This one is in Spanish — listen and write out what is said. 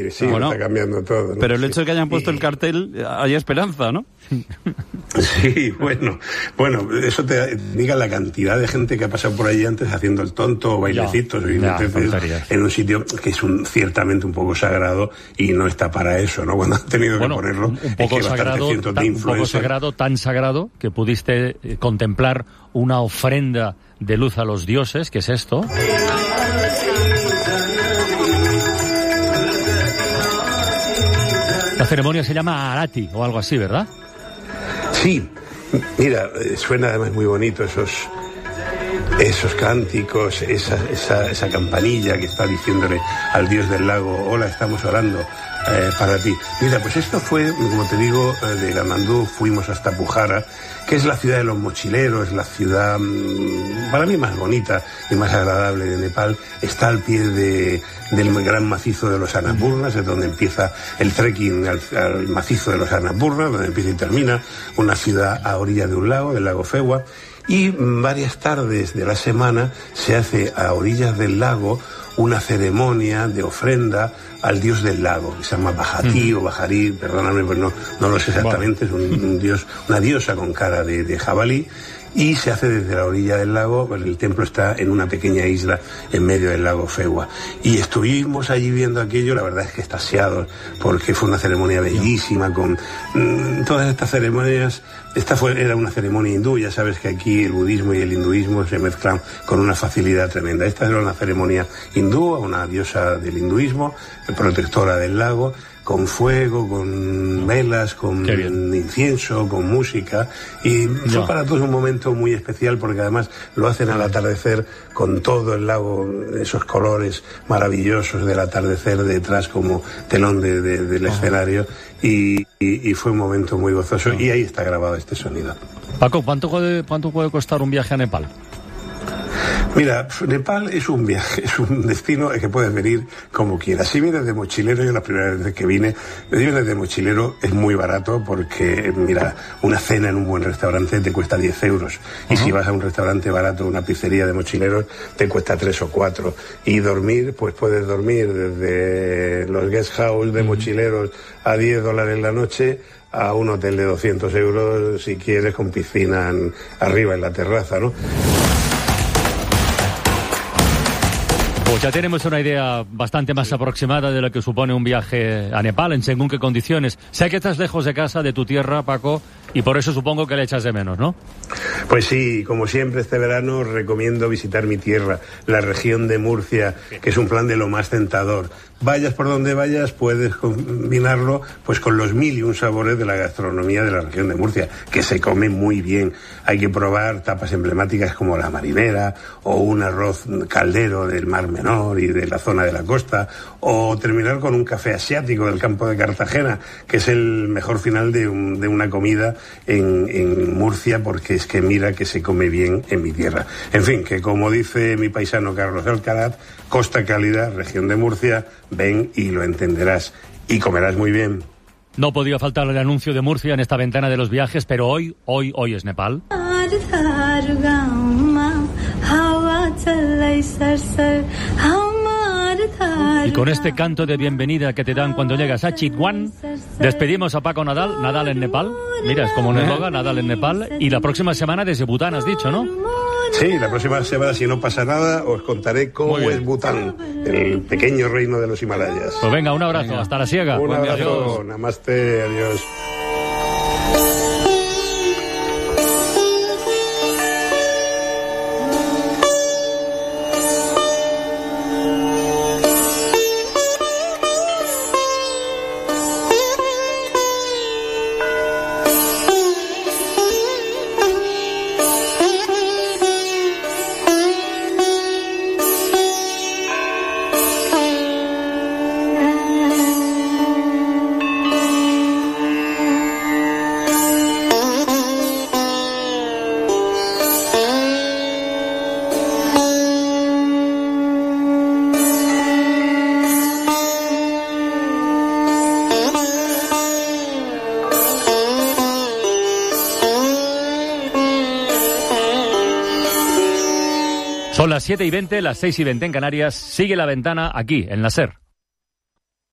que sí, bueno, está cambiando todo, ¿no? Pero el hecho de que hayan puesto el cartel, hay esperanza, ¿no? Sí, bueno, eso te diga la cantidad de gente que ha pasado por allí antes haciendo el tonto, o bailecitos, en un sitio que es ciertamente un poco sagrado y no está para eso, ¿no? Cuando han tenido que ponerlo, un poco sagrado, tan sagrado que pudiste contemplar una ofrenda de luz a los dioses, ¿qué es esto? La ceremonia se llama Arati o algo así, ¿verdad? Sí, mira, suena además muy bonito esos cánticos, esa campanilla que está diciéndole al dios del lago, hola, estamos orando para ti. Mira, pues esto fue, como te digo, de Katmandú fuimos hasta Pujara, que es la ciudad de los mochileros, la ciudad para mí más bonita y más agradable de Nepal. Está al pie del gran macizo de los Annapurnas, es donde empieza el trekking al macizo de los Annapurnas, donde empieza y termina, una ciudad a orilla de un lago, del lago Fewa. Y varias tardes de la semana se hace a orillas del lago una ceremonia de ofrenda al dios del lago, que se llama Bajatí o Bajarí, perdóname, pues no lo sé exactamente, es un dios, una diosa con cara de jabalí, y se hace desde la orilla del lago. Pues el templo está en una pequeña isla en medio del lago Fewa. Y estuvimos allí viendo aquello, la verdad es que extasiados, porque fue una ceremonia bellísima, con todas estas ceremonias. Era una ceremonia hindú, ya sabes que aquí el budismo y el hinduismo se mezclan con una facilidad tremenda. Esta era una ceremonia hindú, una diosa del hinduismo, protectora del lago, con fuego, con velas, con incienso, con música, y fue para todos un momento muy especial, porque además lo hacen al atardecer con todo el lago, esos colores maravillosos del atardecer detrás como telón del escenario, y fue un momento muy gozoso, y ahí está grabado este sonido. Paco, ¿cuánto puede costar un viaje a Nepal? Mira, Nepal es un viaje, es un destino que puedes venir como quieras. Si vienes de mochilero, yo la primera vez que vienes de mochilero es muy barato, porque, mira, una cena en un buen restaurante te cuesta 10 euros. Y si vas a un restaurante barato, una pizzería de mochileros, te cuesta 3 o 4. Y dormir, pues puedes dormir desde los guest house de mochileros a $10 la noche, a un hotel de 200 euros, si quieres, con piscina arriba en la terraza, ¿no? Pues ya tenemos una idea bastante más aproximada de lo que supone un viaje a Nepal, en según qué condiciones. Sé que estás lejos de casa, de tu tierra, Paco, y por eso supongo que le echas de menos, ¿no? Pues sí, como siempre este verano recomiendo visitar mi tierra, la región de Murcia, que es un plan de lo más tentador. Vayas por donde vayas, puedes combinarlo pues con los 1001 sabores de la gastronomía de la región de Murcia, que se come muy bien. Hay que probar tapas emblemáticas como la marinera, o un arroz caldero del Mar Menor y de la zona de la costa, o terminar con un café asiático del campo de Cartagena, que es el mejor final de una comida en Murcia, porque es que mira que se come bien en mi tierra. En fin, que como dice mi paisano Carlos Alcaraz, costa cálida, región de Murcia, ven y lo entenderás y comerás muy bien. No podía faltar el anuncio de Murcia en esta ventana de los viajes, pero hoy es Nepal. Y con este canto de bienvenida que te dan cuando llegas a Chitwan, despedimos a Paco Nadal en Nepal. Mira, es como un eslogan, Nadal en Nepal. Y la próxima semana desde Bután, has dicho, ¿no? Sí, la próxima semana, si no pasa nada, os contaré cómo es Bután, el pequeño reino de los Himalayas. Pues venga, un abrazo, hasta la siega. Un abrazo, adiós. Namaste, adiós. Son las 7:20, las 6:20 en Canarias. Sigue la ventana aquí, en la SER.